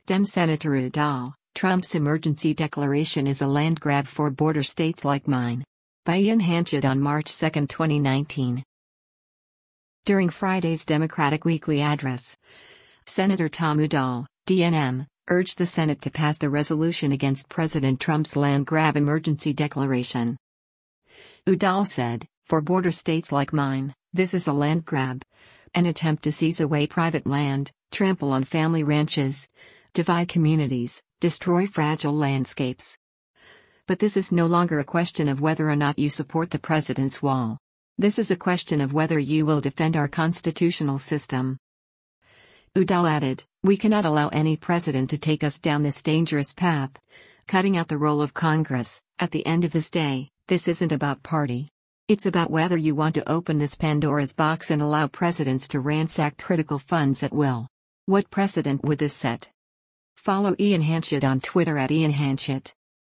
Dem Senator Udall, Trump's emergency declaration is a land grab for border states like mine. By Ian Hanchett on March 2, 2019. During Friday's Democratic Weekly Address, Senator Tom Udall, DNM, urged the Senate to pass the resolution against President Trump's land grab emergency declaration. Udall said, "For border states like mine, this is a land grab. An attempt to seize away private land, trample on family ranches, divide communities, destroy fragile landscapes. But this is no longer a question of whether or not you support the president's wall. This is a question of whether you will defend our constitutional system." Udall added, "We cannot allow any president to take us down this dangerous path, cutting out the role of Congress. At the end of this day, this isn't about party. It's about whether you want to open this Pandora's box and allow presidents to ransack critical funds at will. What precedent would this set?" Follow Ian Hanchett on Twitter @IanHanchett.